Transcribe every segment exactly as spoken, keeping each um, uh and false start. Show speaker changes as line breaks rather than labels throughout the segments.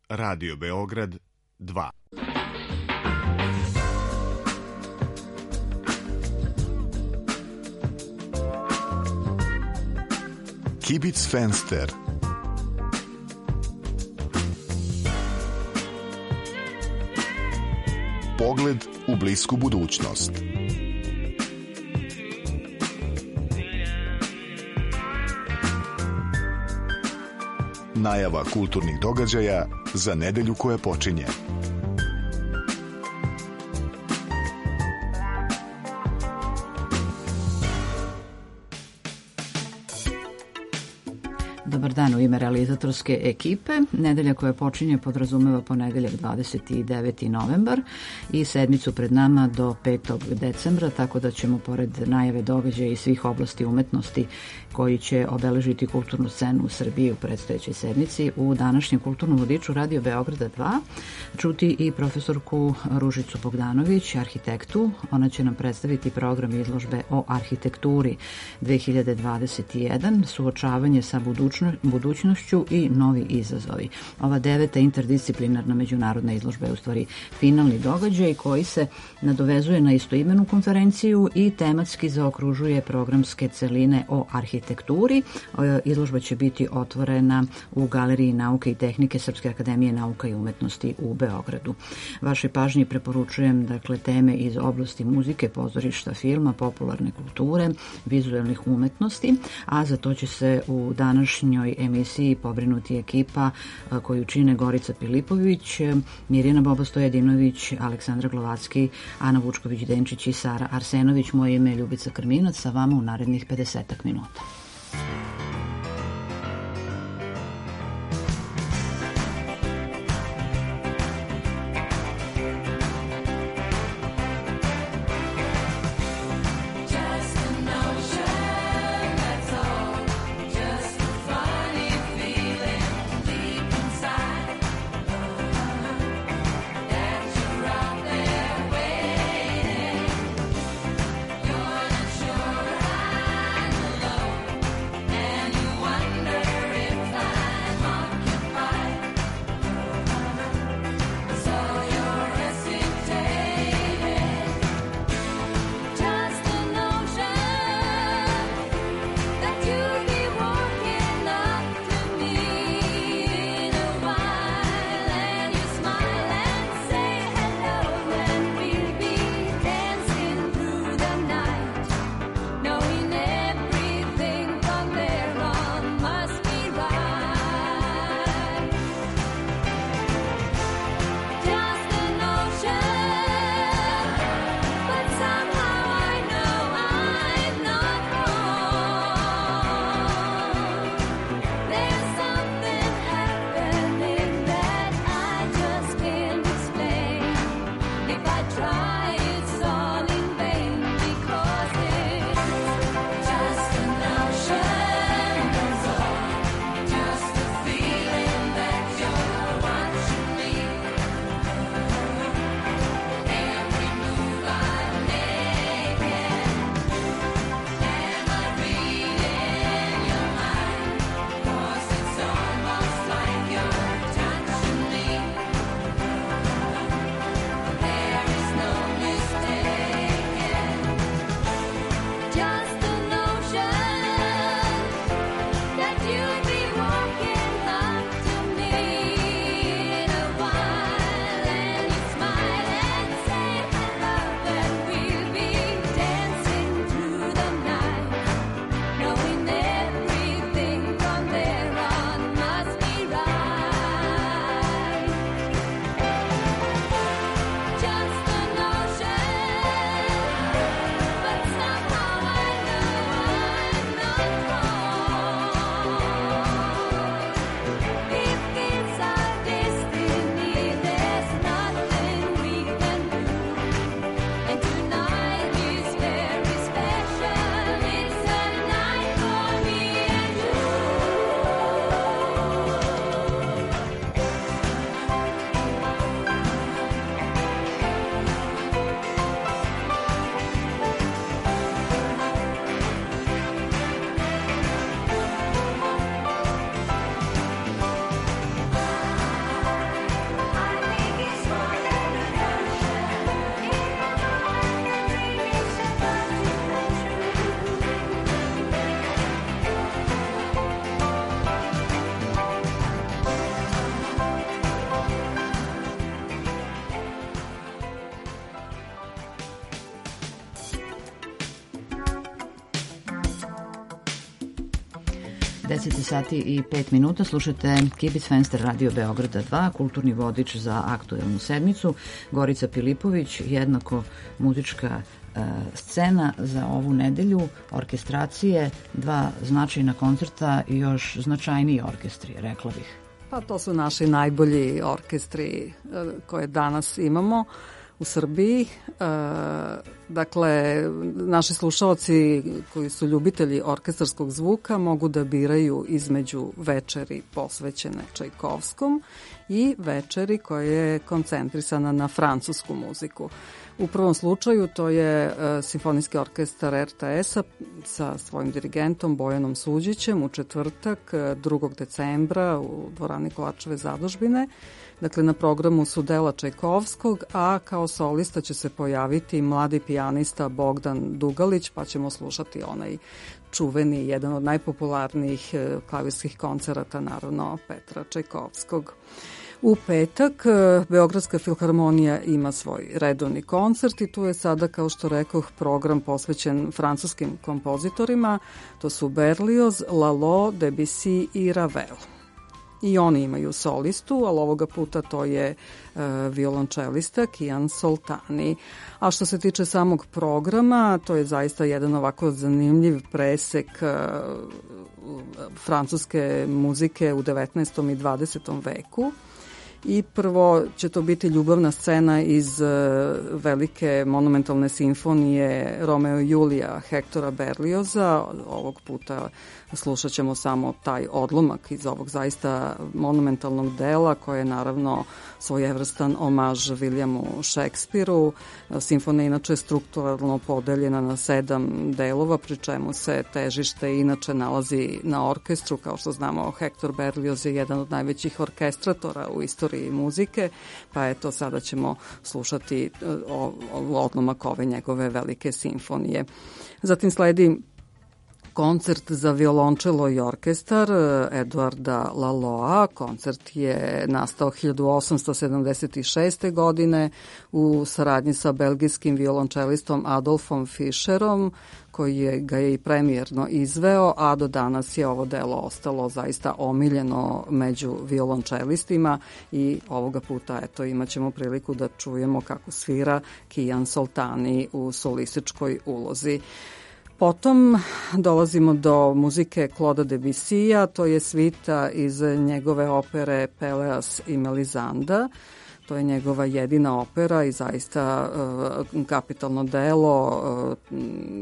Radio Beograd dva. Kibic Fenster. Pogled u blisku budućnost. Najava kulturnih događaja za nedelju koja počinje.
Dobar dan u ime realizatorske ekipe. Nedelja koja počinje podrazumeva ponedeljak dvadeset deveti novembar i sedmicu pred nama do petog decembra, tako da ćemo pored najave događaja i svih oblasti umetnosti koji će obeležiti kulturnu scenu u Srbiji u predstojećoj sedmici u današnjem kulturnom vodiču Radio Beograda dva čuti i profesorku Ružicu Bogdanović, arhitektu. Ona će nam predstaviti program izložbe o arhitekturi dve hiljade dvadeset jedan, suočavanje sa budućnošću budućnošću i novi izazovi. Ova deveta interdisciplinarna međunarodna izložba je u stvari finalni događaj koji se nadovezuje na istoimenu konferenciju i tematski zaokružuje programske celine o arhitekturi. Izložba će biti otvorena u Galeriji nauke i tehnike Srpske akademije nauka i umetnosti u Beogradu. Vašoj pažnji preporučujem dakle teme iz oblasti muzike, pozorišta, filma, popularne kulture, vizuelnih umetnosti, a za to će se u današnjoj emisiji pobrinuti ekipa koju čine Gorica Pilipović, Mirjana Boba-Stojadinović, Aleksandra Glovacki, Ana Vučković-Denčić i Sara Arsenović. Moje ime je Ljubica Krminac, sa vama u narednih pedesetak minuta.
And
deset sati i pet minuta, slušate Kibic Fenster Radio Beograda dva, kulturni vodič za aktuelnu sedmicu. Gorica Pilipović, jednako muzička e, scena za ovu nedelju, orkestracije, dva značajna koncerta i još značajniji orkestri, rekla bih.
Pa to su naši najbolji orkestri koje danas imamo u Srbiji. E, dakle, naši slušaoci koji su ljubitelji orkestarskog zvuka mogu da biraju između večeri posvećene Čajkovskom i večeri koja je koncentrisana na francusku muziku. U prvom slučaju to je e, Simfonijski orkestar er te es-a sa svojim dirigentom Bojanom Suđićem u četvrtak drugog decembra u dvorani Kovačeve zadužbine. Dakle, na programu su dela Čajkovskog, a kao solista će se pojaviti mladi pijanista Bogdan Dugalić, pa ćemo slušati onaj čuveni, jedan od najpopularnijih klavirskih koncerata, naravno, Petra Čajkovskog. U petak Beogradska filharmonija ima svoj redovni koncert i tu je sada, kao što rekoh, program posvećen francuskim kompozitorima. To su Berlioz, Lalo, Debussy i Ravel. I oni imaju solistu, ali ovoga puta to je e, violončelista Kian Soltani. A što se tiče samog programa, to je zaista jedan ovako zanimljiv presek e, francuske muzike u devetnaestom i dvadesetom veku. I prvo će to biti ljubavna scena iz uh, velike monumentalne simfonije Romeo i Julija Hektora Berlioza. Ovog puta slušat ćemo samo taj odlomak iz ovog zaista monumentalnog dela, koje je naravno svojevrstan omaž Williamu Shakespeareu. Simfonija inače je strukturalno podeljena na sedam delova, pri čemu se težište inače nalazi na orkestru. Kao što znamo, Hektor Berlioz je jedan od najvećih orkestratora u istoriji muzike, pa eto, sada ćemo slušati odlomak ove njegove velike simfonije. Zatim sledi koncert za violončelo i orkestar Eduarda Laloa. Koncert je nastao hiljadu osamsto sedamdeset šeste. godine u saradnji sa belgijskim violončelistom Adolfom Fischerom, koji je, ga je i premijerno izveo, a do danas je ovo delo ostalo zaista omiljeno među violončelistima i ovoga puta eto, imat ćemo priliku da čujemo kako svira Kian Soltani u solističkoj ulozi. Potom dolazimo do muzike Claude'a Debussy-a, to je svita iz njegove opere Peleas i Melisanda. To je njegova jedina opera i zaista uh, kapitalno delo uh,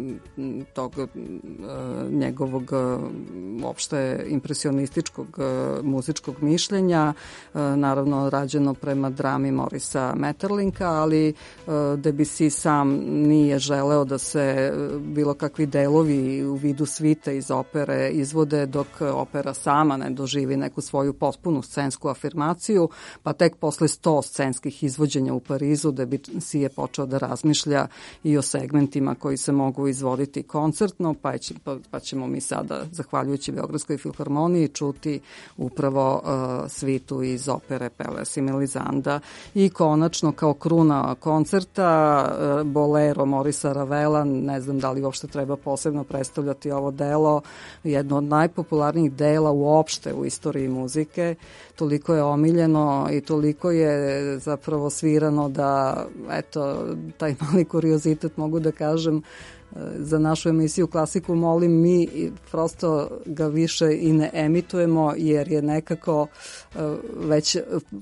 tog uh, njegovog uh, uopšte impresionističkog uh, muzičkog mišljenja, uh, naravno rađeno prema drami Morisa Maeterlinka, ali uh, Debussy sam nije želeo da se bilo kakvi delovi u vidu svite iz opere izvode dok opera sama ne doživi neku svoju potpunu scensku afirmaciju, pa tek posle sto scenskih izvođenja u Parizu Debussy je počeo da razmišlja i o segmentima koji se mogu izvoditi koncertno, pa, će, pa, pa ćemo mi sada, zahvaljujući Beogradskoj filharmoniji, čuti upravo uh, svitu iz opere Peleas i Melisanda. I konačno, kao kruna koncerta, uh, Bolero Morisa Ravela, ne znam da li uopšte treba posebno predstavljati ovo delo, jedno od najpopularnijih dela uopšte u istoriji muzike. Toliko je omiljeno i toliko je zapravo svirano da, eto, taj mali kuriozitet mogu da kažem, za našu emisiju Klasiku molim, mi prosto ga više i ne emitujemo jer je nekako već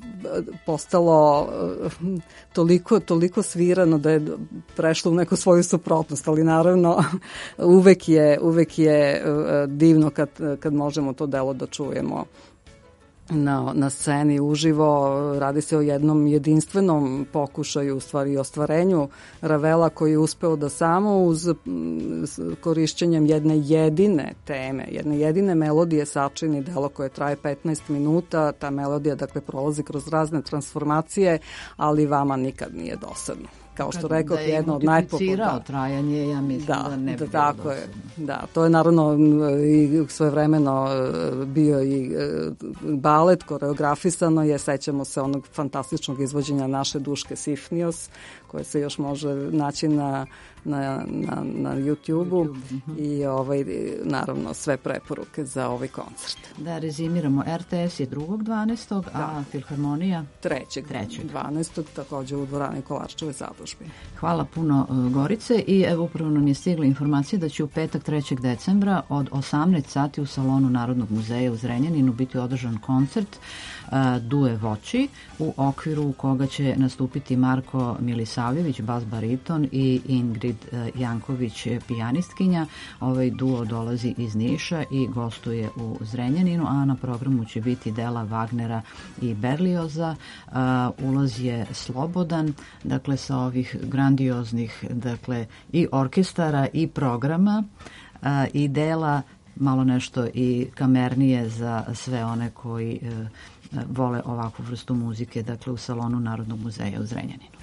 postalo toliko, toliko svirano da je prešlo u neku svoju suprotnost, ali naravno uvek je, uvek je divno kad, kad možemo to delo da čujemo na, na sceni uživo. Radi se o jednom jedinstvenom pokušaju, u stvari ostvarenju Ravela, koji je uspeo da samo uz korišćenjem jedne jedine teme, jedne jedine melodije sačini delo koje traje petnaest minuta. Ta melodija dakle prolazi kroz razne transformacije, ali vama nikad nije dosadno. kao što rekao, jedna od najpopularnijih.
Da trajanje, ja mislim da, da ne bi
da, tako je. Da, to je naravno i svojevremeno bio i balet, koreografisano je, sećamo se onog fantastičnog izvođenja naše Duške Sifnios, koje se još može naći na, na, na, na YouTube-u YouTube. I ovaj, naravno sve preporuke za ovaj koncert.
Da rezimiramo, R T S je drugog dvanaestog a
da.
Filharmonija
trećeg dvanaestog takođe u dvorani Kolarčeve zadužbe.
Hvala puno Gorice i evo upravo nam je stigla informacija da će u petak trećeg decembra od osamnaest sati u salonu Narodnog muzeja u Zrenjaninu biti održan koncert uh, Due Voći u okviru koga će nastupiti Marko Milisavljević, bas bariton i Ingrid uh, Janković, pijanistkinja. Ovaj duo dolazi iz Niša i gostuje u Zrenjaninu, a na programu će biti dela Wagnera i Berlioza. Uh, ulaz je slobodan, dakle sa ovih grandioznih, dakle i orkestara i programa uh, i dela malo nešto i kamernije za sve one koji uh, vole ovakvu vrstu muzike, dakle u salonu Narodnog muzeja u Zrenjaninu.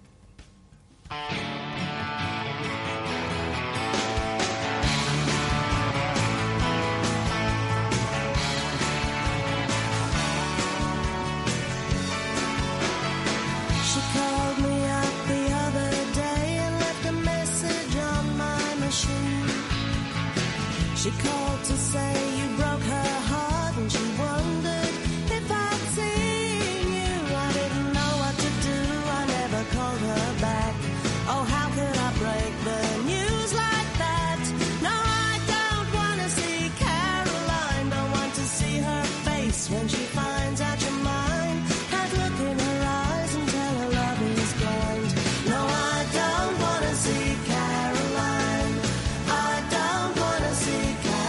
She called to say you broke her heart and she wondered if I'd seen you. I didn't know what to do, I never called her back. Oh, how could I break the news like that? No, I don't want to see Caroline, don't want to see her face when she finds out you're mine. Can't look in her eyes and tell her love is blind. No, I don't want to see Caroline, I don't want to see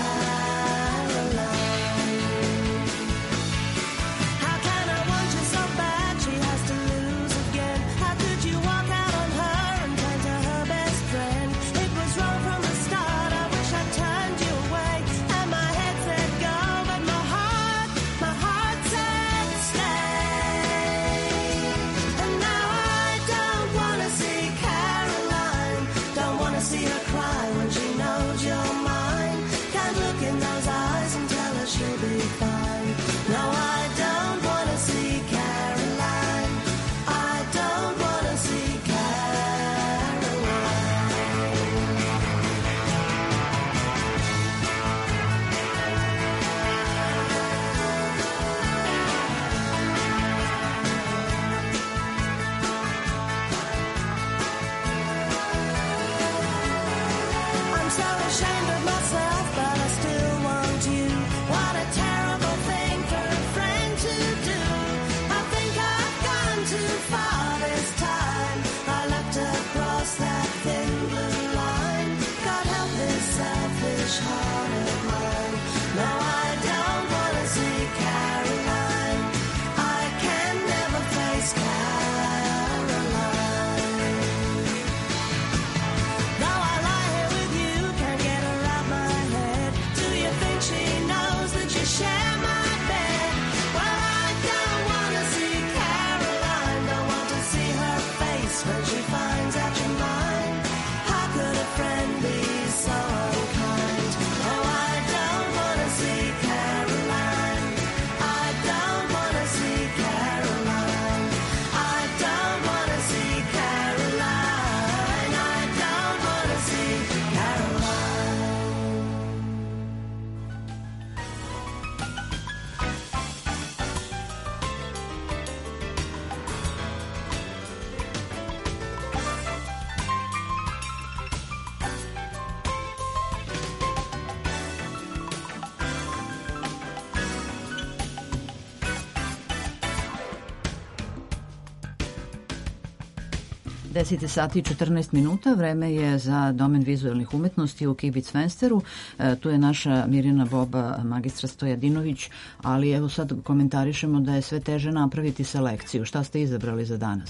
deset sati i četrnaest minuta, vreme je za domen vizualnih umetnosti u Kibic Fensteru. E, tu je naša Mirjana Boba, magistra Stojadinović, ali evo sad komentarišemo da je sve teže napraviti selekciju. Šta ste izabrali za danas?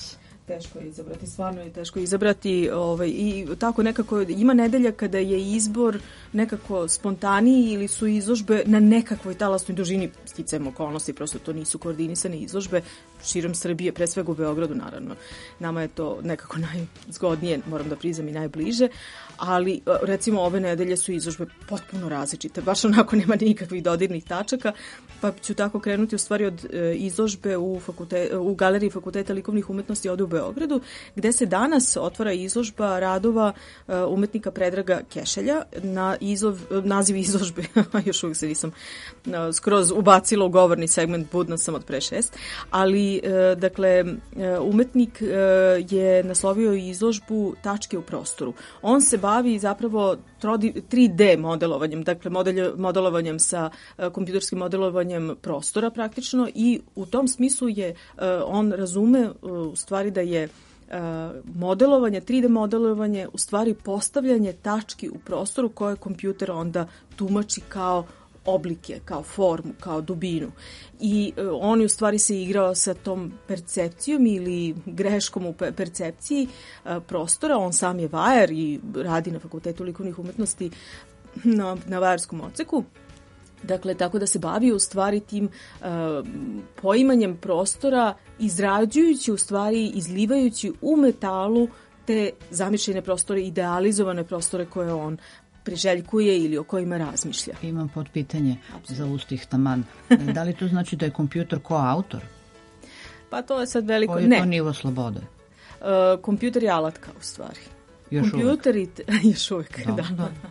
teško je izabrati, stvarno je teško izabrati ovaj, i tako nekako ima nedelja kada je izbor nekako spontaniji ili su izložbe na nekakvoj talasnoj dužini, sticajem okolnosti, prosto to nisu koordinisane izložbe širom Srbije, pre svega u Beogradu naravno. Nama je to nekako najzgodnije, moram da priznam i najbliže, ali recimo ove nedelje su izložbe potpuno različite, baš onako nema nikakvih dodirnih tačaka, pa ću tako krenuti u stvari od e, izložbe u, fakulte, u Galeriji Fakulteta likovnih umetnosti ovde u Beogradu, gde se danas otvara izložba radova e, umetnika Predraga Kešelja. Na izlov, naziv izložbe, još uvijek se nisam e, skroz ubacila u govorni segment, budna sam od pre šest, ali e, dakle e, umetnik e, je naslovio izložbu Tačke u prostoru. On se bavi zapravo tri D modelovanjem, dakle model, modelovanjem sa uh, kompjuterskim modelovanjem prostora praktično i u tom smislu je uh, on razume uh, u stvari da je uh, modelovanje, tri D modelovanje u stvari postavljanje tački u prostoru koje kompjuter onda tumači kao oblike, kao formu, kao dubinu. I uh, on je u stvari se igrao sa tom percepcijom ili greškom u percepciji uh, prostora. On sam je vajar i radi na Fakultetu likovnih umetnosti na, na vajarskom odseku. Dakle, tako da se bavi u stvari tim uh, poimanjem prostora, izrađujući u stvari, izlivajući u metalu te zamišljene prostore, idealizovane prostore koje on priželjkuje ili o kojima razmišlja.
Imam pod pitanje za ustih taman. Da li to znači da je kompjuter koautor?
Pa to je sad veliko...
Koji je
ne.
to nivo slobode?
Uh, kompjuter je alatka u stvari.
Još
kompjuter
uvek?
I te, još uvek,
Dobro,
da.
dobro.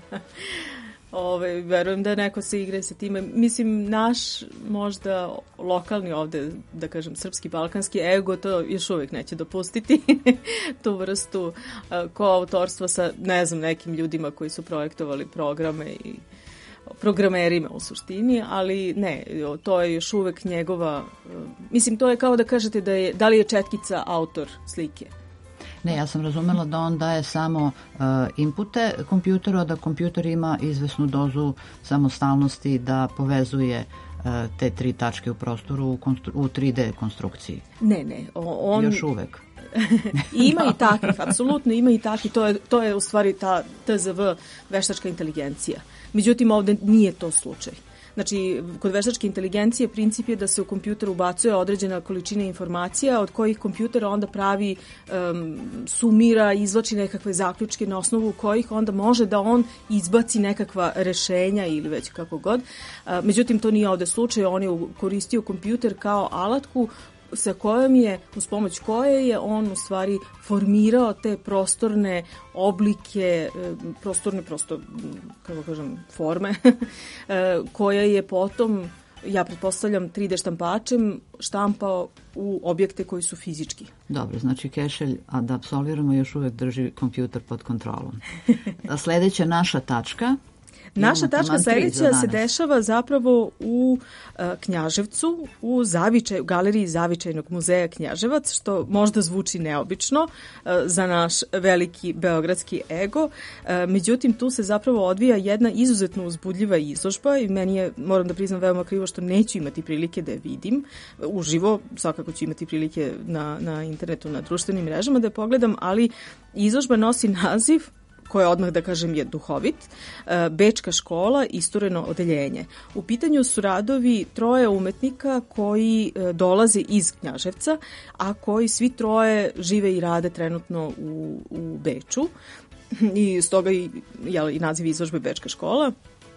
Ove, verujem da neko se igre sa time. Mislim, naš možda lokalni ovde, da kažem, srpski, balkanski ego to još uvijek neće dopustiti tu vrstu uh, koautorstva sa, ne znam, nekim ljudima koji su projektovali programe i programerima u suštini, ali ne, to je još uvijek njegova, uh, mislim, to je kao da kažete da je, da li je Četkica autor slike.
Ne, ja sam razumela da on daje samo uh, inpute kompjuteru, a da kompjuter ima izvesnu dozu samostalnosti da povezuje uh, te tri tačke u prostoru u, konstru- u tri D konstrukciji.
Ne, ne. On...
Još uvek.
Ima i takvih, apsolutno ima i takvih. To je, to je u stvari ta T Z V, veštačka inteligencija. Međutim, ovde nije to slučaj. Znači, kod veštačke inteligencije princip je da se u kompjuter ubacuje određena količina informacija od kojih kompjuter onda pravi, um, sumira, izvlači nekakve zaključke na osnovu kojih onda može da on izbaci nekakva rešenja ili već kako god. Uh, međutim, to nije ovde slučaj, on je koristio kompjuter kao alatku sa kojom je, uz pomoć koje je on u stvari formirao te prostorne oblike, prostorne prosto, kako kažem, forme, koje je potom, ja pretpostavljam, tri D štampačem štampao u objekte koji su fizički.
Dobro, znači Kešelj, a da apsolviramo, još uvek drži kompjuter pod kontrolom. A sledeća naša tačka...
Naša tačka sledeća se dešava zapravo u uh, Knjaževcu, u zavičaj, u galeriji Zavičajnog muzeja Knjaževac, što možda zvuči neobično uh, za naš veliki beogradski ego. Uh, međutim, tu se zapravo odvija jedna izuzetno uzbudljiva izložba i meni je, moram da priznam, veoma krivo što neću imati prilike da je vidim uživo, svakako ću imati prilike na, na internetu, na društvenim mrežama da je pogledam, ali izložba nosi naziv koje odmah da kažem je duhovit, Bečka škola, istureno odeljenje. U pitanju su radovi troje umetnika koji dolaze iz Knjaževca, a koji svi troje žive i rade trenutno u, u Beču. I stoga i, jel, i naziv izložbe Bečka škola.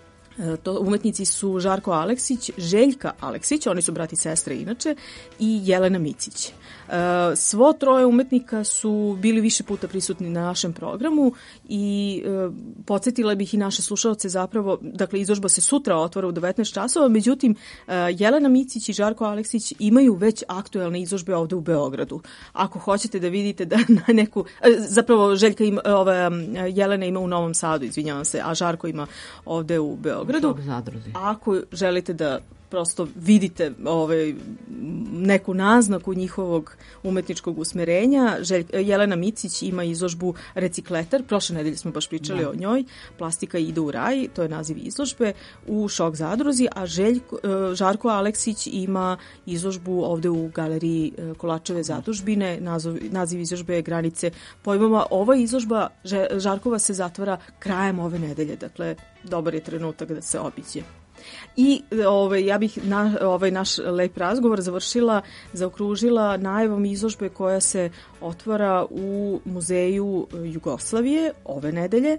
To umetnici su Žarko Aleksić, Željka Aleksić, oni su brat i sestre inače, i Jelena Micić. Svo troje umetnika su bili više puta prisutni na našem programu i podsjetila bih i naše slušalce zapravo, dakle izložba se sutra otvara u devetnaest časova, međutim Jelena Micić i Žarko Aleksić imaju već aktuelne izložbe ovde u Beogradu. Ako hoćete da vidite da na neku, zapravo Željka ima, ova, Jelena ima u Novom Sadu, izvinjavam se, a Žarko ima ovde u Beogradu. Ako želite da prosto vidite ovaj, neku naznaku njihovog umetničkog usmerenja. Želj, Jelena Micić ima izložbu Recikletar, prošle nedelje smo baš pričali da. o njoj, Plastika ide u raj, to je naziv izložbe, u Šok zadruzi, a Željko, Žarko Aleksić ima izložbu ovde u galeriji Kolačeve zadužbine, naziv, naziv izložbe je Granice pojmova. Ova izložba Žarkova se zatvara krajem ove nedelje, dakle dobar je trenutak da se obiđe. I ovaj, ja bih na, ovaj naš lep razgovor završila, zaokružila najavom izložbe koja se otvara u Muzeju Jugoslavije ove nedelje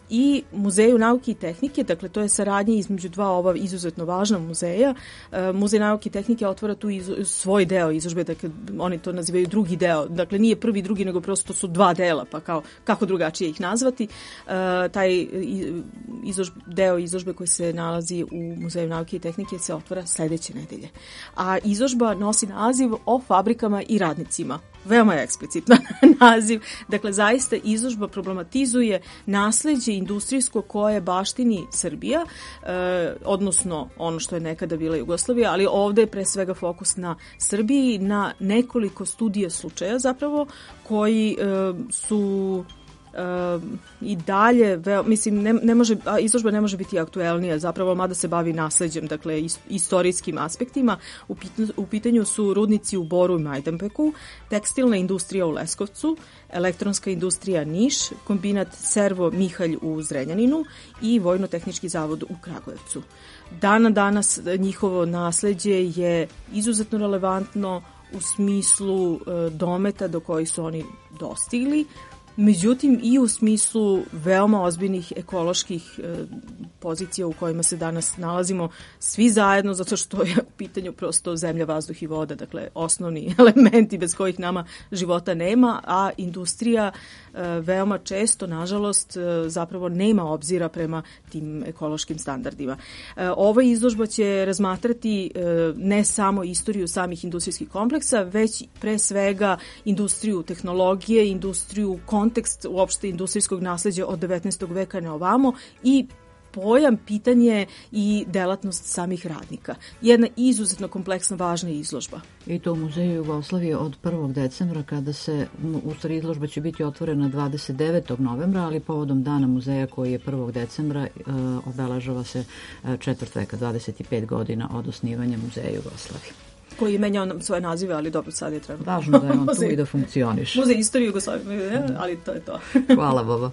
i Muzeju nauke i tehnike, dakle to je saradnja između dva ova izuzetno važna muzeja. Muzej nauke i tehnike otvara tu izo, svoj deo izložbe, dakle oni to nazivaju drugi deo, dakle nije prvi, drugi, nego prosto su dva dela, pa kao, kako drugačije ih nazvati. Uh, taj izložb, deo izložbe koji se nalazi u Muzeju nauke i tehnike se otvara sledeće nedelje. A izložba nosi naziv o fabrikama i radnicima. Veoma je eksplicitno naziv. Dakle, zaista izložba problematizuje nasleđe industrijsko koje baštini Srbija, eh, odnosno ono što je nekada bila Jugoslavija, ali ovde je pre svega fokus na Srbiji, na nekoliko studija slučaja zapravo, koji eh, su Uh, i dalje, veo, mislim, ne, ne može, izložba ne može biti aktuelnija, zapravo, mada se bavi nasleđem, dakle, is, istorijskim aspektima. U, pit, u pitanju su rudnici u Boru i Majdanpeku, tekstilna industrija u Leskovcu, elektronska industrija Niš, kombinat Servo Mihalj u Zrenjaninu i Vojno-tehnički zavod u Kragujevcu. Dana danas njihovo nasleđe je izuzetno relevantno u smislu uh, dometa do kojih su oni dostigli, međutim i u smislu veoma ozbiljnih ekoloških e, pozicija u kojima se danas nalazimo svi zajedno, zato što je u pitanju prosto zemlja, vazduh i voda, dakle osnovni elementi bez kojih nama života nema, a industrija e, veoma često, nažalost, e, zapravo nema obzira prema tim ekološkim standardima. E, ova izložba će razmatrati e, ne samo istoriju samih industrijskih kompleksa, već pre svega industriju tehnologije, industriju kontekst uopšte industrijskog nasleđa od devetnaestog veka na ovamo i pojam, pitanje i delatnost samih radnika. Jedna izuzetno kompleksna, važna izložba.
I to u Muzeju Jugoslavije od prvog decembra, kada se, u stvari izložba će biti otvorena dvadeset devetog novembra, ali povodom dana muzeja koji je prvog decembra e, obeležava se četvrt veka, dvadeset pet godina od osnivanja Muzeja Jugoslavije.
Koji je menjao svoje nazive, ali dobro, sad je trebalo.
Važno da je on tu i da funkcioniš.
Muzej istorije Jugoslavije, ali to je to.
Hvala, Boba.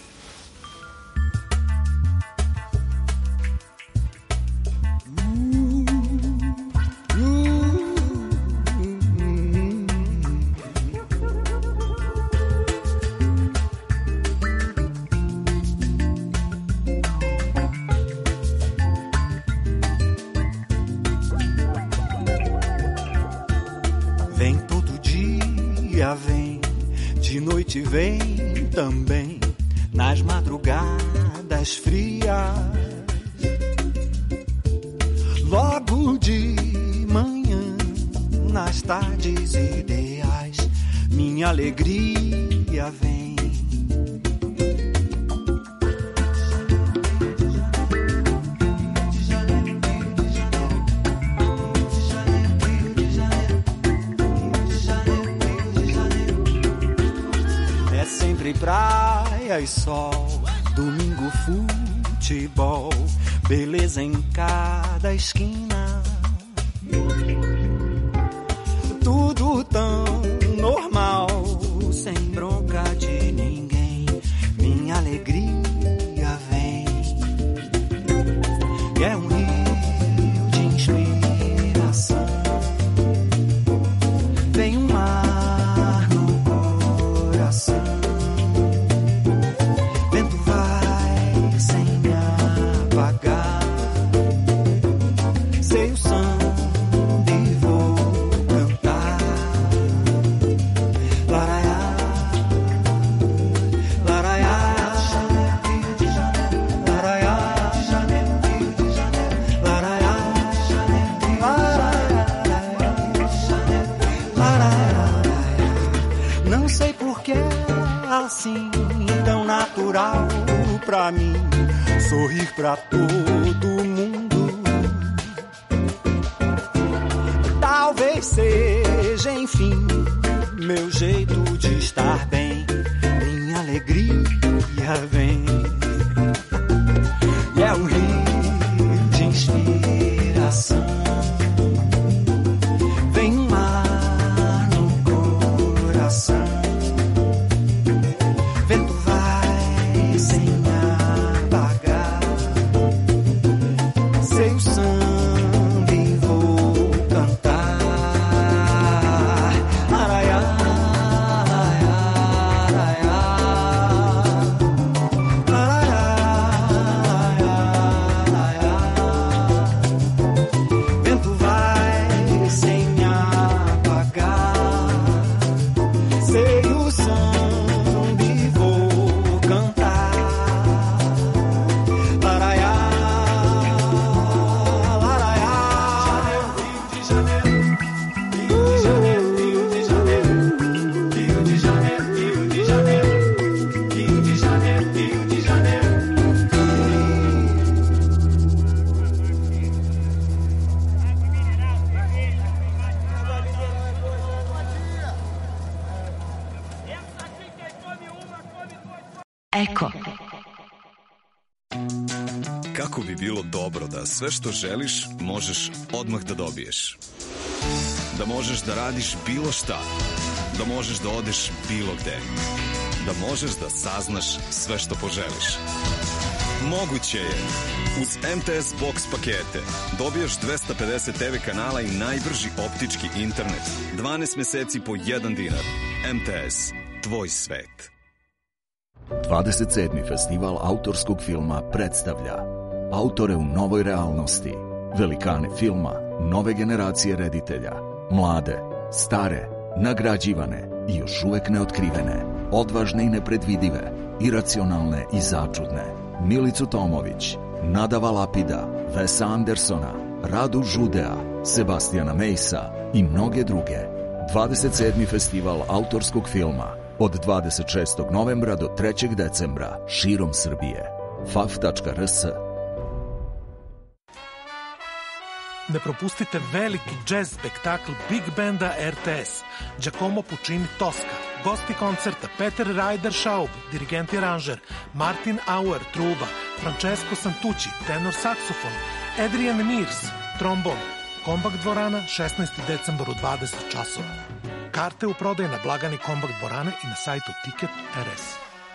Vem também nas madrugadas frias, logo de manhã, nas tardes ideais, minha alegria vem. Praia e sol, domingo futebol, beleza em cada esquina. Tudo tão normal, sem bronca de ninguém. Minha alegria vem. É um rio de inspiração. Vem um mar no coração. Assim, tão natural pra mim, sorrir pra todo mundo. seja, enfim, meu jeito de estar bem, minha alegria vem. E é um rio de inspiração, vem um mar no coração, vento vai sem apagar, sei o samba e vou cantar. Araiá,
Eko.
Kako bi bilo dobro da sve što želiš možeš odmah da dobiješ. Da možeš da radiš bilo šta. Da možeš da odeš bilo gde. Da možeš da saznaš sve što poželiš. Moguće je. Uz M T S Box pakete dobiješ dvesta pedeset te ve kanala i najbrži optički internet. dvanaest meseci po jedan dinar. M T S. Tvoj svet.
dvadeset sedmi festival autorskog filma predstavlja autore u novoj realnosti, velikane filma, nove generacije reditelja, mlade, stare, nagrađivane i još uvek neotkrivene, odvažne i nepredvidive, iracionalne i začudne. Milicu Tomović, Nada Valapida, Wesa Andersona, Radu Žudea, Sebastijana Mejsa i mnoge druge. dvadeset sedmi festival autorskog filma od dvadeset šestog novembra do trećeg decembra širom Srbije. F A F tačka R S.
Ne propustite veliki džez spektakl Big Banda R T S, Giacomo Puccini Tosca, gosti koncerta Peter Ryder Schaub, dirigent i aranžer, Martin Auer, truba, Francesco Santucci, tenor saksofon, Adrian Mears, trombon, Kombak dvorana, šesnaesti decembar u dvadeset časova. Karte u prodaju na blagani Kombak dvorane i na sajtu Ticket R S.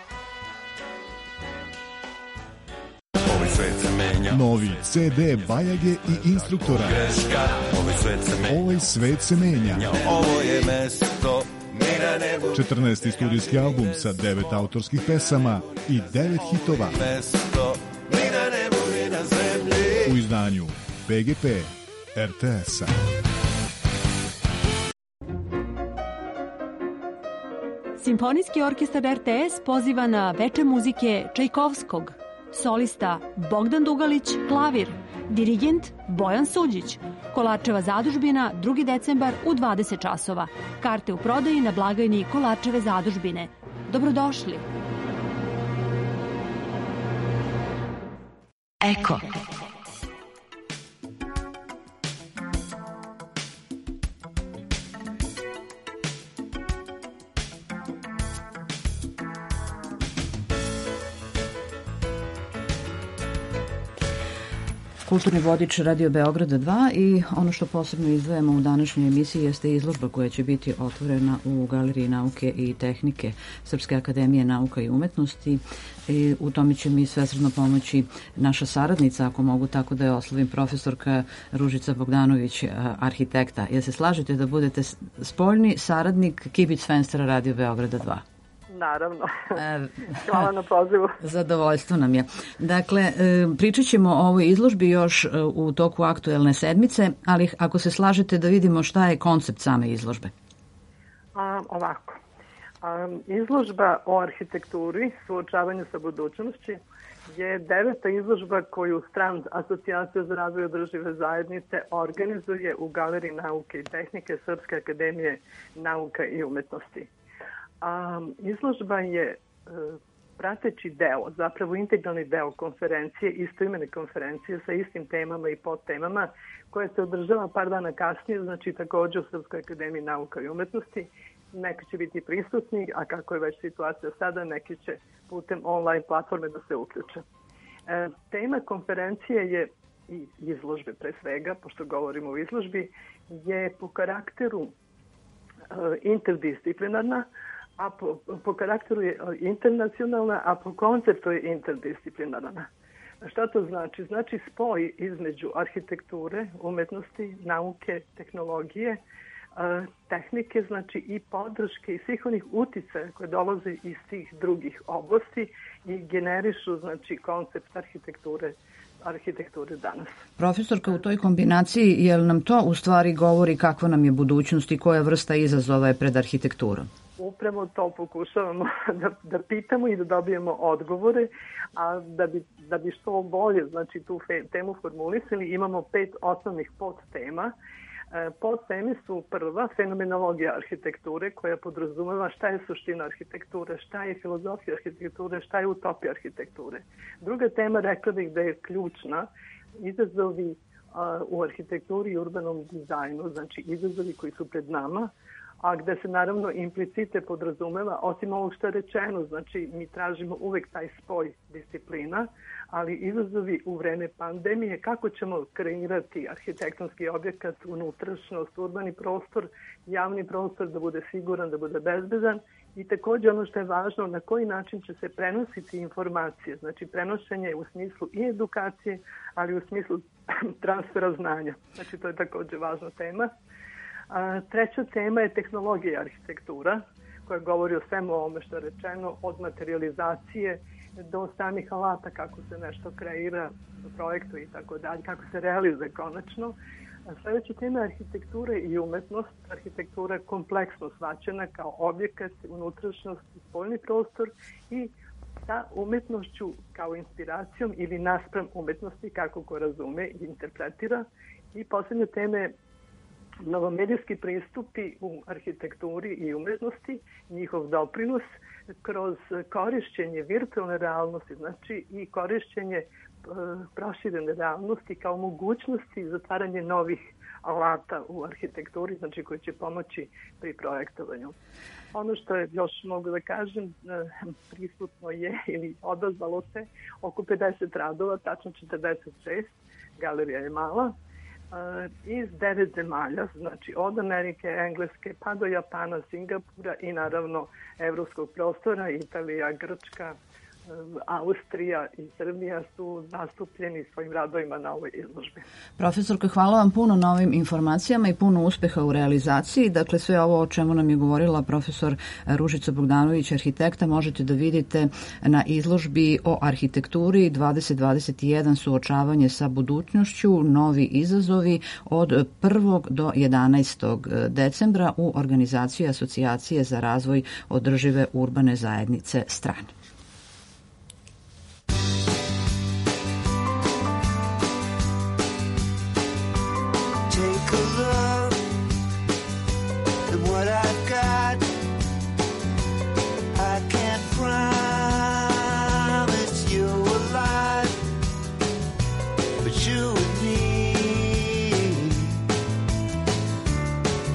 Novi C D Bajage i instruktora. Ovaj svet se menja.
Ovo je mesto mi na nebu.
četrnaesti studijski album sa devet autorskih pesama i devet hitova.
Mesto mi na nebu i na zemlji.
U izdanju B G P R T S-a.
Simfonijski orkestar R T S poziva na veče muzike Čajkovskog. Solista Bogdan Dugalić, klavir. Dirigent Bojan Suđić. Kolarčeva zadužbina, drugi decembar u dvadeset časova. Karte u prodaji na blagajni Kolarčeve zadužbine. Dobrodošli.
Eko.
Kulturni vodič Radio Beograda dva i ono što posebno izdvajamo u današnjoj emisiji jeste izložba koja će biti otvorena u Galeriji nauke i tehnike Srpske akademije nauka i umetnosti. I u tome će mi svesredno pomoći naša saradnica, ako mogu tako da je oslovim, profesorka Ružica Bogdanović, arhitekta. Jel se slažete da budete spoljni saradnik Kibic Fenstera Radio Beograda dva?
Naravno. Hvala na pozivu.
Zadovoljstvo nam je. Dakle, pričat ćemo o ovoj izložbi još u toku aktuelne sedmice, ali ako se slažete da vidimo šta je koncept same izložbe.
A, ovako. A, izložba o arhitekturi, suočavanju sa budućnošću, je deveta izložba koju Strand Asocijacija za razvoj održive zajednice organizuje u Galeriji nauke i tehnike Srpske akademije nauka i umetnosti. A, izložba je e, prateći deo, zapravo integralni deo konferencije, istoimene konferencije sa istim temama i podtemama, koja se održava par dana kasnije, znači takođe u Srpskoj akademiji nauka i umetnosti. Neki će biti prisutni, a kako je već situacija sada, neki će putem online platforme da se uključe. E, tema konferencije je, i izložbe pre svega, pošto govorimo o izložbi, je po karakteru e, interdisciplinarna, a po, po karakteru je internacionalna, a po konceptu je interdisciplinarna. Šta to znači? Znači spoj između arhitekture, umetnosti, nauke, tehnologije, tehnike, znači i podrške i svih onih uticaja koje dolaze iz tih drugih oblasti i generišu, znači, koncept arhitekture arhitekture danas.
Profesorka, u toj kombinaciji, jel nam to u stvari govori kakva nam je budućnost i koja vrsta izazova je pred arhitekturom?
Upravo to pokušavamo da, da pitamo i da dobijemo odgovore, a da bi, da bi što bolje, znači, tu fe, temu formulisali, imamo pet osnovnih podtema. Podteme su prva, fenomenologija arhitekture, koja podrazumeva šta je suština arhitekture, šta je filozofija arhitekture, šta je utopija arhitekture. Druga tema, rekla bih da je ključna, izazovi a, u arhitekturi i urbanom dizajnu, znači izazovi koji su pred nama, a gde se naravno implicite podrazumeva, osim ovog što je rečeno, znači mi tražimo uvek taj spoj disciplina, ali izazovi u vreme pandemije, kako ćemo kreirati arhitektonski objekat, unutrašnjost, urbani prostor, javni prostor da bude siguran, da bude bezbedan i takođe ono što je važno, na koji način će se prenositi informacije, znači prenošenje u smislu i edukacije, ali u smislu transfera znanja. Znači to je takođe važna tema. A, treća tema je tehnologija i arhitektura, koja govori o svemu ovome što je rečeno, od materializacije do samih alata, kako se nešto kreira, projektu i tako dalje, kako se realizuje konačno. A sledeća tema je arhitektura i umetnost. Arhitektura je kompleksno shvaćena kao objekat, unutrašnjost i spoljni prostor i sa umetnošću kao inspiracijom ili naspram umetnosti, kako ko razume i interpretira. I poslednja tema je novomedijski pristupi u arhitekturi i umetnosti, njihov doprinos kroz korišćenje virtualne realnosti, znači i korišćenje proširene realnosti kao mogućnosti zatvaranje novih alata u arhitekturi, znači koji će pomoći pri projektovanju. Ono što je još mogu da kažem, prisutno je ili odazvalo se oko pedeset radova, tačno četrdeset šest, galerija je mala, iz devet zemalja, znači od Amerike, Engleske, pa do Japana, Singapura i naravno evropskog prostora, Italija, Grčka, Austrija i Srbija su zastupljeni svojim radovima na ovoj izložbi.
Profesorka, hvala vam puno na ovim informacijama i puno uspeha u realizaciji. Dakle, sve ovo o čemu nam je govorila profesor Ružica Bogdanović, arhitekta, možete da vidite na izložbi o arhitekturi dvadeset dvadeset jedan suočavanje sa budućnošću, novi izazovi od prvog do jedanaestog decembra u organizaciji Asocijacije za razvoj održive urbane zajednice Strane.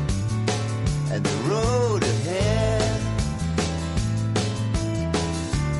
And the road ahead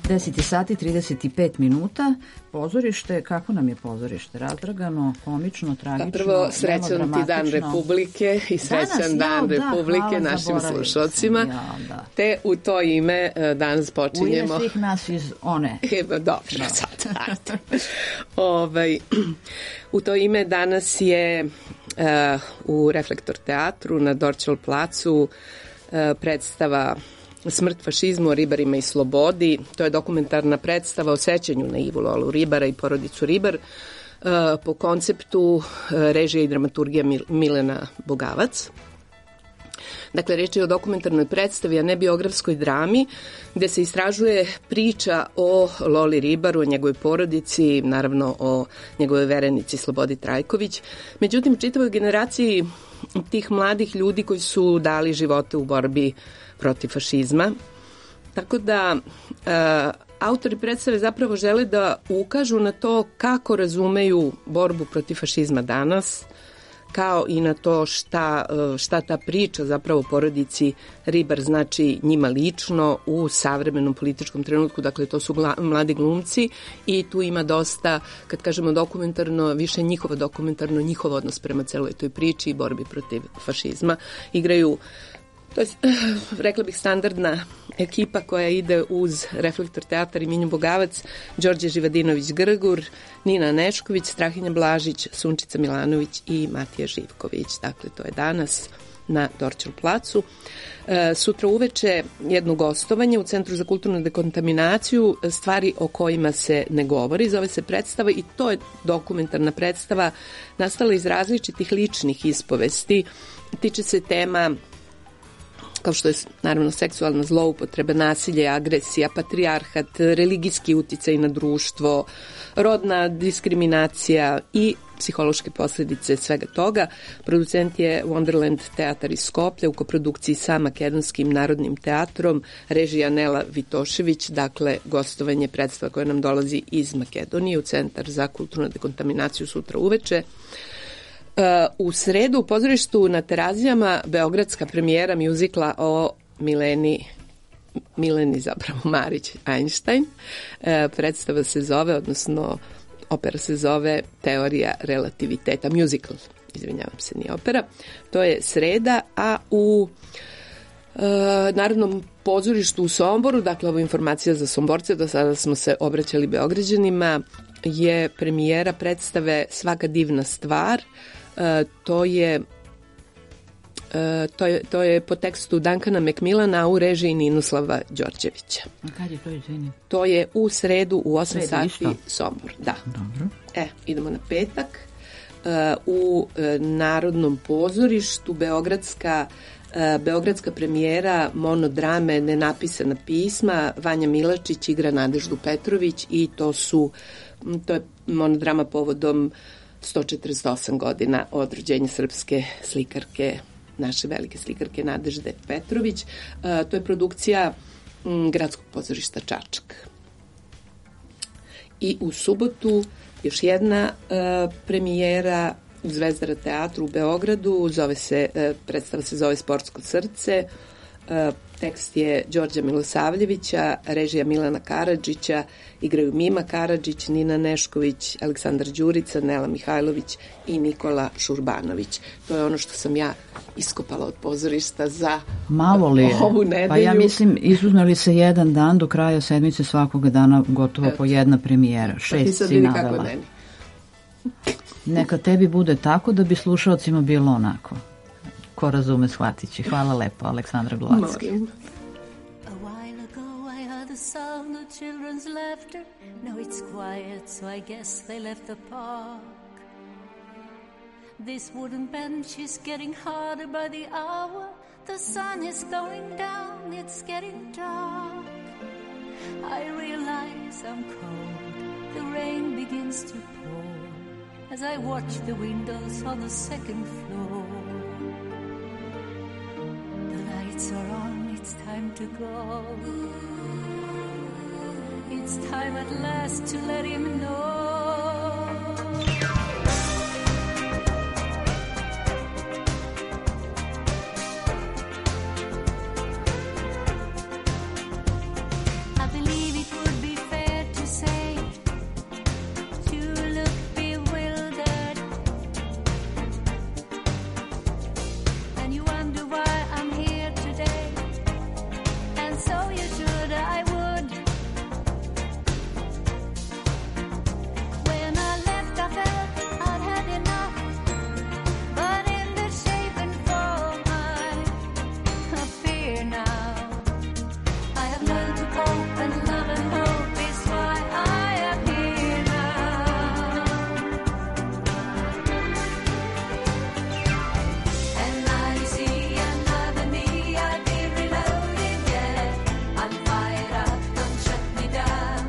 deset sati trideset pet minuta. Pozorište, kako nam je pozorište? Razdragano, komično, tragično,
prvo, srećan ti dan Republike i srećan dan
da,
Republike
da,
našim slušalcima. Ja, da. Te u to ime danas počinjemo...
U ime svih nas iz one.
E, dobro, da. Sad, ajde. ovaj, u to ime danas je uh, u Reflektor teatru na Dorćol placu uh, predstava Smrt fašizmu o ribarima i slobodi. To je dokumentarna predstava o sećanju na Ivu Lolu Ribara i porodicu Ribar uh, po konceptu uh, režija i dramaturgija Milena Bogavac. Dakle, reč je o dokumentarnoj predstavi, a ne biografskoj drami, gde se istražuje priča o Loli Ribaru, o njegovoj porodici, naravno o njegove verenici Slobodi Trajković. Međutim, čitavoj generaciji tih mladih ljudi koji su dali živote u borbi protiv fašizma. Tako da e, autori predstave zapravo žele da ukažu na to kako razumeju borbu protiv fašizma danas, kao i na to šta, šta ta priča zapravo porodici Ribar znači njima lično u savremenom političkom trenutku. Dakle, to su mladi glumci i tu ima dosta, kad kažemo dokumentarno, više njihovo dokumentarno, njihov odnos prema celoj toj priči i borbi protiv fašizma. Igraju, to je, rekla bih, standardna ekipa koja ide uz Reflektor teatar i Minju Bogavac, Đorđe Živadinović-Grgur, Nina Nešković, Strahinja Blažić, Sunčica Milanović i Matija Živković. Dakle, to je danas na Dorćol placu. E, sutra uveče jedno gostovanje u Centru za kulturnu dekontaminaciju, stvari o kojima se ne govori, zove se predstava i to je dokumentarna predstava nastala iz različitih ličnih ispovesti. Tiče se tema kao što je naravno seksualna zloupotreba, nasilje, agresija, patrijarhat, religijski uticaj na društvo, rodna diskriminacija i psihološke posljedice svega toga. Producent je Wonderland teatar iz Skoplja u koprodukciji sa Makedonskim narodnim teatrom, režija Nela Vitošević, dakle gostovanje predstava koja nam dolazi iz Makedonije u Centar za kulturnu dekontaminaciju sutra uveče. U sredu u pozorištu na Terazijama beogradska premijera mjuzikla o Mileni, Mileni zapravo Marić Einstein. Predstava se zove, odnosno opera se zove Teorija relativiteta, musical, izvinjavam se, nije opera. To je sreda, a u e, Narodnom pozorištu u Somboru, dakle ovo je informacija za Somborce, do sada smo se obraćali Beograđanima, je premijera predstave Svaka divna stvar. Uh, to je uh, to je to je po tekstu Dankana Mekmilana u režiji Ninoslava Đorđevića.
A kad je to, izvini?
To je u sredu u osam
sredu,
sati
isto?
Sombor, da.
Dobro.
E, idemo na petak. Uh, u uh, Narodnom pozorištu beogradska uh, beogradska premijera monodrame Nenapisana pisma, Vanja Milačić igra Nadeždu Petrović i to su to je monodrama povodom sto četrdeset osam godina od rođenja srpske slikarke, naše velike slikarke Nadežde Petrović. E, to je produkcija m, Gradskog pozorišta Čačak. I u subotu još jedna e, premijera u Zvezdara teatru u Beogradu, zove se, e, predstava se zove Sportsko srce. E, tekst je Đorđa Milosavljevića, režija Milana Karadžića, igraju Mima Karadžić, Nina Nešković, Aleksandar Đurica, Nela Mihajlović i Nikola Šurbanović. To je ono što sam ja iskopala od pozorišta za
Malo li je?
ovu nedelju.
Pa ja mislim, izuzme li se jedan dan do kraja sedmice svakog dana gotovo po jedna premijera. Šest si navela. Neka tebi bude tako da bi slušalcima bilo onako. Ko razume, shvatit će. Hvala lepo, Aleksandra Gulacki.
A while ago I heard the sound of children's laughter. Now it's quiet, so I guess they left the park. This wooden bench is getting harder by the hour. The sun is going down, it's getting dark. I realize I'm cold, the rain begins to pour as I watch the windows on the second floor. Lights are on, it's time to go. It's time at last to let him know. I believe it would be
and so you should, I would. When I left, I felt I'd had enough, but in the shape and form I fear now. I have learned to cope, and love and hope is why I am here now. And now you see another me, I've been reloaded yet. I'm fired up, don't shut me down.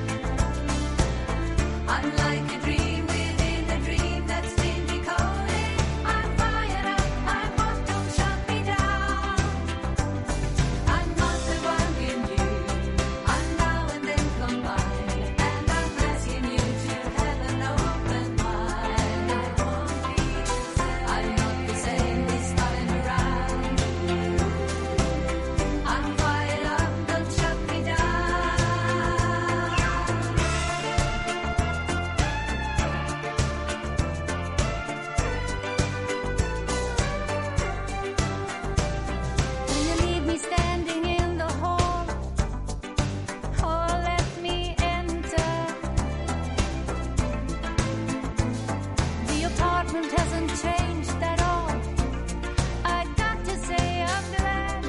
I'm like a dream within a dream that's been decoded. I'm fired up, I'm hot, don't shut me down. I'm not the one you knew, I'm now and then combined, and I'm asking you to have an open mind. I'm not the same this time around. I'm fired up, don't shut me down. When you leave me standing in the hall, or let me enter, the apartment hasn't changed at all. I got to say I'm glad.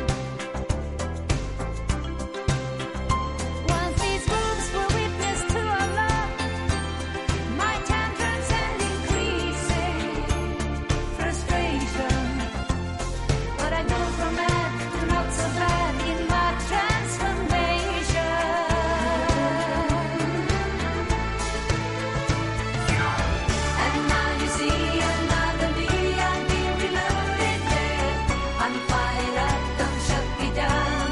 Once these rooms were witness to our love, my tantrums and increasing frustration. But I go from bad to not so bad in my transformation. And now you see another me, I've been reloaded yet. I'm fired up, don't shut me down.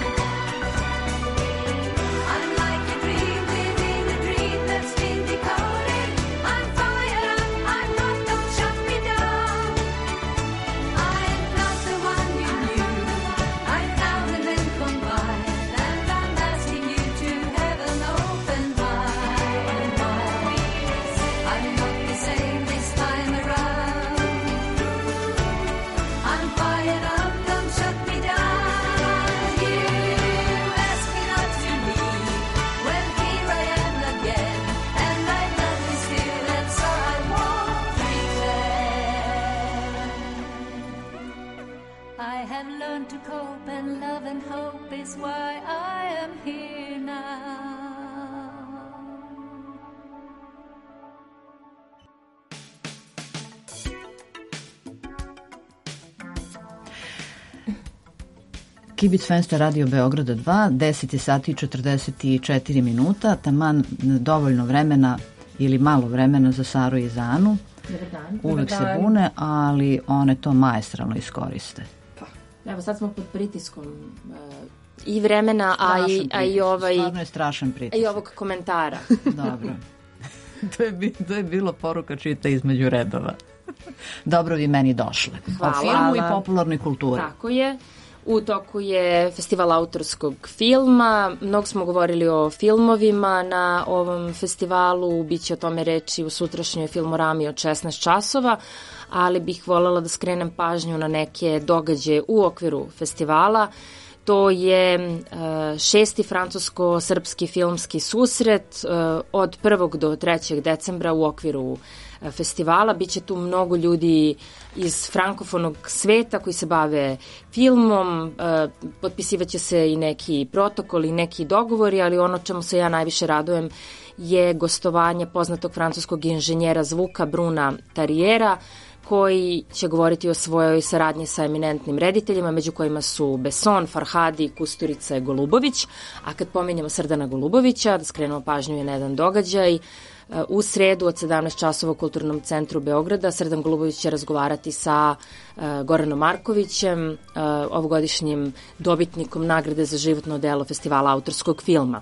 I'm like a dream within a dream that's been decoded. I'm fired up, I'm hot, don't shut me down. I'm not the one you knew, I'm now and then combined, and I'm asking you to have an open mind. I'm not the same this time around. I'm fired up, don't shut me down. You ask me not to leave, well here I am again, and I love you still, and so I won't pretend. I have learned to cope, and love and hope is why I am here now.
Kibic Fenster Radio Beograda dva, deset sati i četrdeset četiri minuta, taman dovoljno vremena ili malo vremena za Saru i za Anu. Uvek se bune, ali one to maestralno iskoriste.
Evo, sad smo pod pritiskom uh, i vremena, a i, a i ovaj...
Stvarno je strašan pritisak.
I ovog komentara.
Dobro. to, je, bi- to je bilo poruka čita između redova. Dobro vi meni došle.
Hvala.
O filmu i popularnoj kulturi.
Tako je. U toku je festival autorskog filma, mnogo smo govorili o filmovima na ovom festivalu, bit će o tome reći u sutrašnjoj filmorami od šesnaest časova, ali bih voljela da skrenem pažnju na neke događaje u okviru festivala. To je uh, šesti francusko-srpski filmski susret uh, od prvog do trećeg decembra u okviru uh, festivala. Biće tu mnogo ljudi iz frankofonog sveta koji se bave filmom, uh, potpisivaće se i neki protokoli, neki dogovori, ali ono čemu se ja najviše radujem je gostovanje poznatog francuskog inženjera zvuka Bruna Tarijera, koji će govoriti o svojoj saradnji sa eminentnim rediteljima, među kojima su Besson, Farhadi, Kusturica i Golubović. A kad pominjamo Srdana Golubovića, da skrenemo pažnju na jedan događaj, u sredu od sedamnaest časova u Kulturnom centru Beograda Srdan Golubović će razgovarati sa uh, Goranom Markovićem, uh, ovogodišnjim dobitnikom nagrade za životno delo Festivala autorskog filma.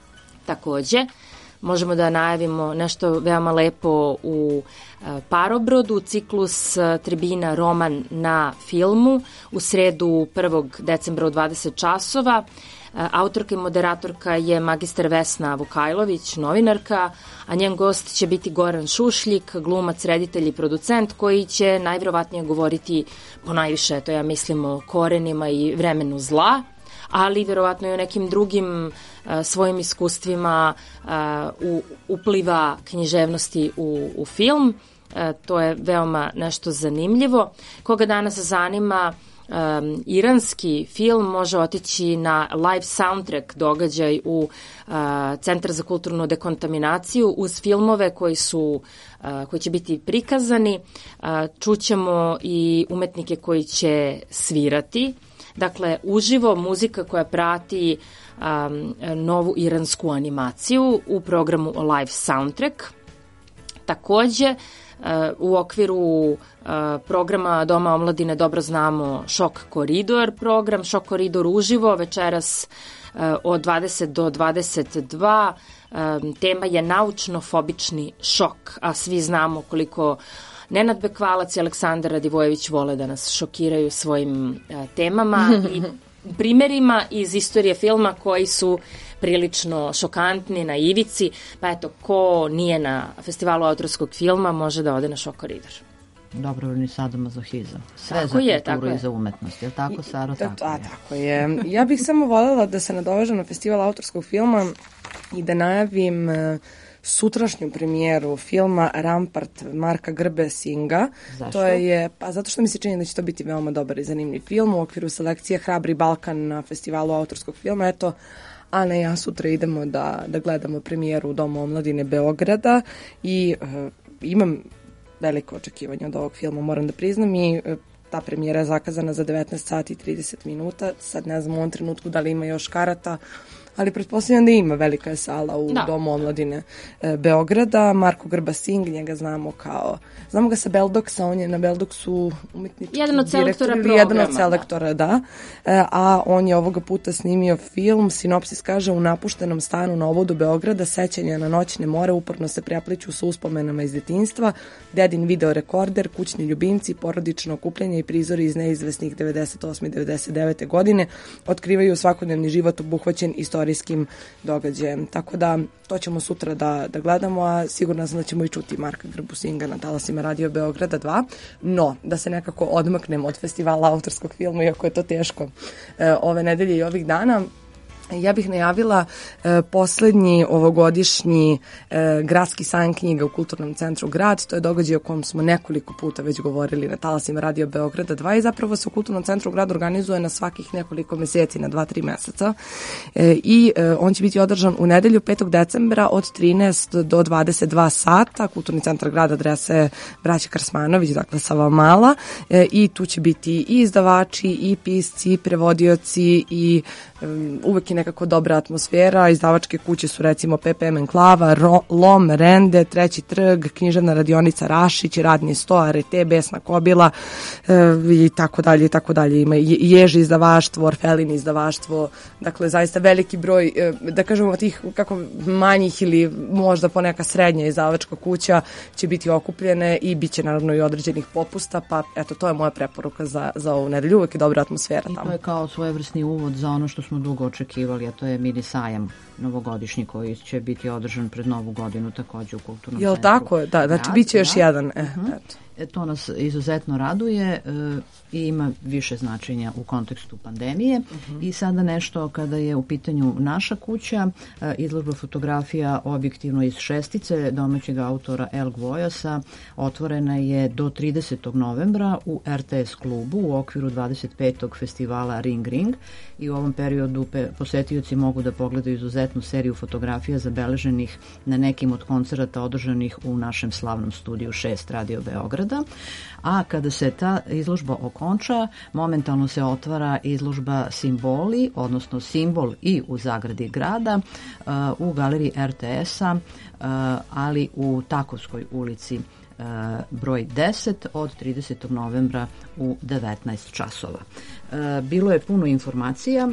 Takođe, možemo da najavimo nešto veoma lepo u Parobrodu, ciklus tribina Roman na filmu u sredu prvog decembra u dvadeset časova. Autorka i moderatorka je magistar Vesna Vukajlović, novinarka, a njen gost će biti Goran Šušljik, glumac, reditelj i producent, koji će najvjerovatnije govoriti po najviše, to ja mislim, o korenima i vremenu zla, ali vjerovatno i o nekim drugim a, svojim iskustvima a, u, upliva književnosti u, u film. A, to je veoma nešto zanimljivo. Koga danas zanima Um, iranski film, može otići na live soundtrack događaj u uh, Centar za kulturnu dekontaminaciju uz filmove koji su uh, koji će biti prikazani. Uh, čućemo i umetnike koji će svirati. Dakle, uživo muzika koja prati um, novu iransku animaciju u programu live soundtrack. Takođe, u okviru programa Doma omladine dobro znamo Šok koridor program, Šok koridor uživo večeras od dvadeset do dvadeset dva. Tema je naučno-fobični šok, a svi znamo koliko Nenad Bekvalac i Aleksandar Radivojević vole da nas šokiraju svojim temama i primerima iz istorije filma koji su prilično šokantni, na ivici, pa eto, ko nije na festivalu autorskog filma može da ode na Šok koridor.
Dobrovoljni sadomazohizam. Sve
tako
za
je,
kulturu
tako
i
je.
za umetnost. Je li tako, Saro? Tako,
A, tako je. Ja bih samo voljela da se nadovežem na festival autorskog filma i da najavim uh, sutrašnju premijeru filma Rampart Marka Grbe Singa.
Zašto?
To je, pa zato što mi se čini da će to biti veoma dobar i zanimljiv film u okviru selekcije Hrabri Balkan na festivalu autorskog filma. Eto, Ana i ja sutra idemo da, da gledamo premijeru u Domu omladine Beograda i uh, imam veliko očekivanje od ovog filma, moram da priznam, i uh, ta premijera je zakazana za devetnaest sati i trideset minuta. Sad ne znam u ovom trenutku da li ima još karata, ali pretpostavljam da ima, velika je sala u
da.
Domu omladine e, Beograda. Marko Grba Sing, njega znamo kao, znamo ga sa Beldoksa, on je na Beldoksu umetnički
jedan od selektora
direktor, jedan od
programa,
selektora, da. da. E, a on je ovoga puta snimio film, sinopsis kaže: u napuštenom stanu na obodu Beograda sećanja na noćne more uporno se prepliću sa uspomenama iz detinjstva, dedin video rekorder, kućni ljubimci, porodično okupljanje i prizori iz neizvesnih devedeset osme i devedeset devete godine otkrivaju svakodnevni život obuhvaćen istorijskim događajem. Tako da to ćemo sutra da, da gledamo, a sigurno sam da ćemo i čuti Marka Grbu Singa na talasima Radio Beograda dva. No, da se nekako odmaknemo od festivala autorskog filma, iako je to teško e, ove nedelje i ovih dana. Ja bih najavila e, poslednji ovogodišnji e, gradski sajam knjiga u Kulturnom centru Grad. To je događaj o kom smo nekoliko puta već govorili na talasima Radio Beograda dva i zapravo se u Kulturnom centru Grad organizuje na svakih nekoliko meseci, na dva, tri meseca. E, I e, on će biti održan u nedelju petog decembra od trinaest do dvadeset dva sata. Kulturni centar Grada, adresa je Braća Karsmanović, dakle Savamala. E, I tu će biti i izdavači, i pisci, i prevodioci, i um, uvek je nekako dobra atmosfera. Izdavačke kuće su recimo P P M Enklava, Ro, Lom, Rende, Treći trg, Književna radionica Rašić, Radnji sto, A R T, Besna kobila e, i tako dalje i tako dalje. Ima Je, Ježi izdavaštvo, Orfelin izdavaštvo, dakle zaista veliki broj, e, da kažemo tih kako manjih ili možda poneka srednja izdavačka kuća će biti okupljene i bit će naravno i određenih popusta, pa eto, to je moja preporuka za, za ovu nedelju. Uvek je dobra atmosfera tamo.
I to je kao svojevrsni uvod za ono što smo dugo očekivali, a to je mini sajam novogodišnji koji će biti održan pred Novu godinu takođe u Kulturnom
Jel
centru.
tako? Da, znači bit će još
da.
jedan. E,
uh-huh.
eto.
E, to nas izuzetno raduje e, i ima više značenja u kontekstu pandemije. Uh-huh. I sada nešto kada je u pitanju naša kuća, e, izložba fotografija objektivno iz Šestice domaćeg autora El Gvojasa otvorena je do tridesetog novembra u R T S klubu u okviru dvadeset petog festivala Ring Ring i u ovom periodu pe, posetioci mogu da pogledaju izuzetnu seriju fotografija zabeleženih na nekim od koncerata održanih u našem slavnom studiju šest Radio Beograda. A kada se ta izložba okonča, momentalno se otvara izložba Simboli, odnosno Simbol i u zagradi grada, uh, u galeriji R T S-a, uh, ali u Takovskoj ulici uh, broj deset od tridesetog novembra u devetnaest časova. Uh, bilo je puno informacija.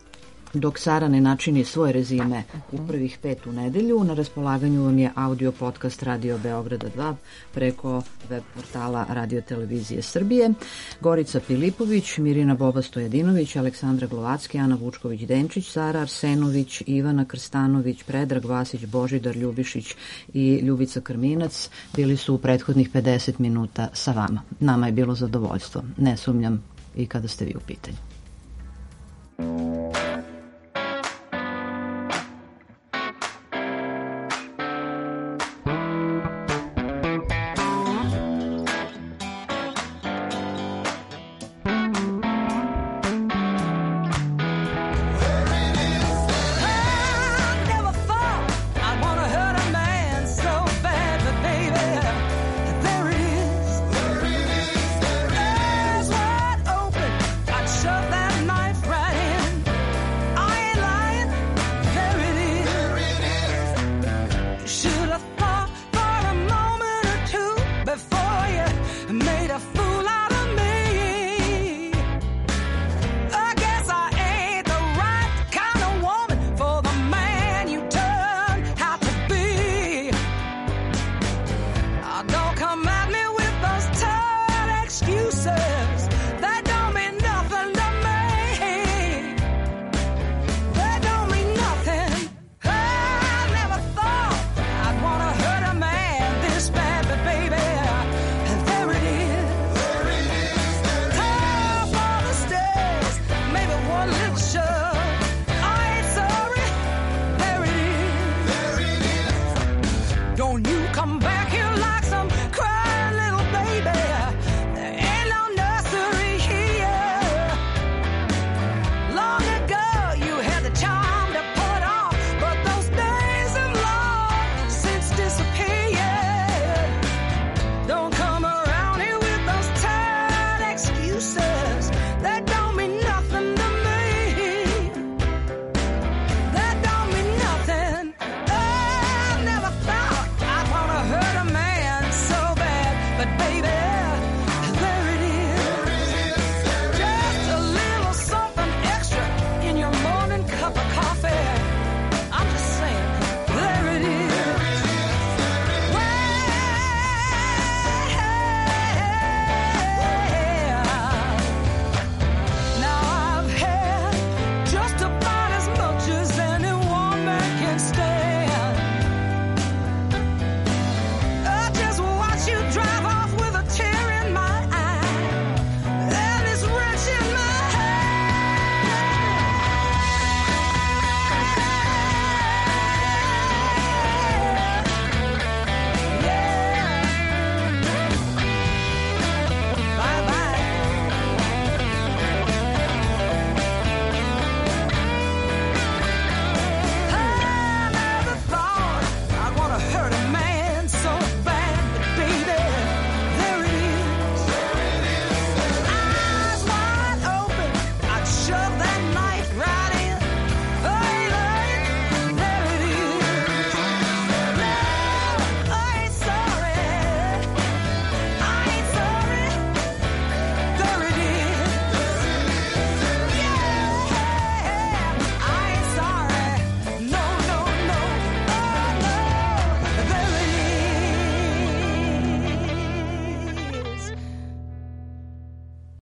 Dok Sara ne načini svoj rezime u prvih pet u nedelju, na raspolaganju vam je audio podcast Radio Beograda dva preko web portala Radio Televizije Srbije. Gorica Filipović, Mirina Boba Stojedinović, Aleksandra Glovacki, Ana Vučković-Denčić, Sara Arsenović, Ivana Krstanović, Predrag Vasić, Božidar Ljubišić i Ljubica Krminac bili su u prethodnih pedeset minuta sa vama. Nama je bilo zadovoljstvo. Ne sumnjam i kada ste vi u pitanju.